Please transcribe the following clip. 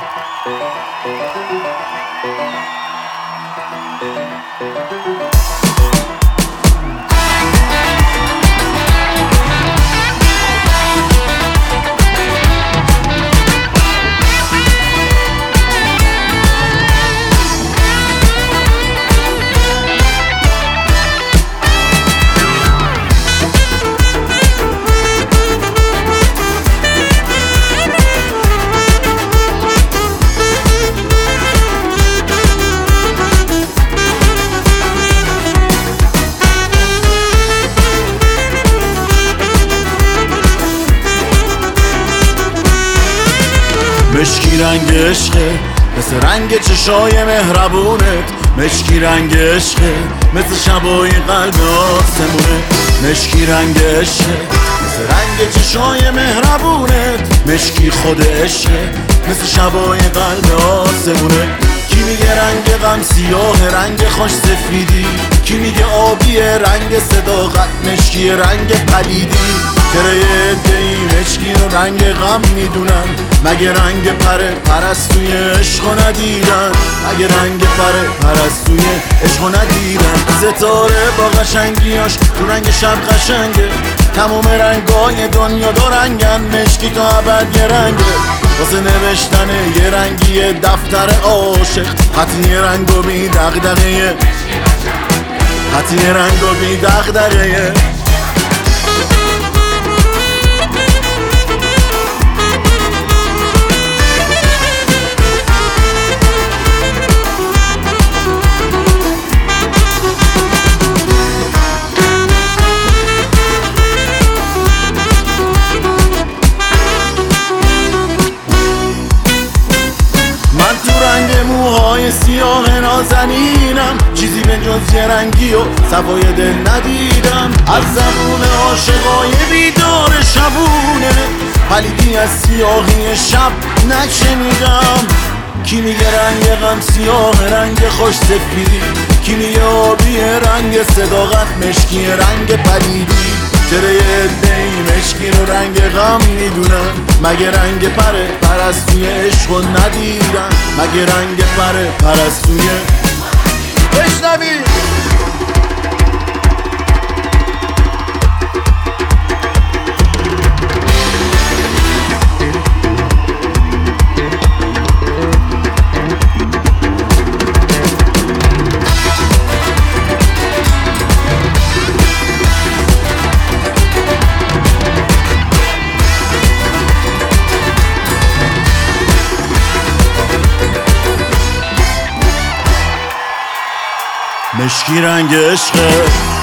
مشکی رنگ عشقه مثل رنگ چشای مهربونت، مشکی رنگ عشقه مثل شبای قلب آسمونه، مشکی رنگ عشقه مثل رنگ چشای مهربونت، مشکی خود عشقه مثل شبای قلب آسمونه. کی میگه رنگ غم سیاه رنگ خوش سفیدی، کی میگه آبی رنگ صداقت مشکی رنگ پلیدی. چرا یه عده‌ای مشکی رو رنگ غم میدونن، مگه رنگ پرستوی عشقو ندیدن، مگه رنگ پرستوی عشقو ندیدن. ستاره با قشنگیاش تو رنگ شب قشنگه، تموم رنگای دنیا دو رنگن، مشکی تا ابد یه رنگه. واسه نوشتن یه رنگی دفتر عاشق، خط یه رنگ و بی دغدغه، خط یه رنگ و بی دغدغه. موهای سیاه نازنینم، چیزی به جز یه رنگی و صفای دل ندیدم. از زبون عاشقای بیدار شبونه، پلیدی از سیاهی شب نشنیدم. کی میگه رنگ غم سیاه رنگ خوش سفیدی، کی میگه آبی رنگ صداقت مشکی رنگ پلیدی. چرا یه عده‌ای مشکی رو رنگ غم میدونن، مگه رنگ پرستوی عشقو ندیدن، مگه رنگ پرستوی بشنوی. مشکی رنگ عشقه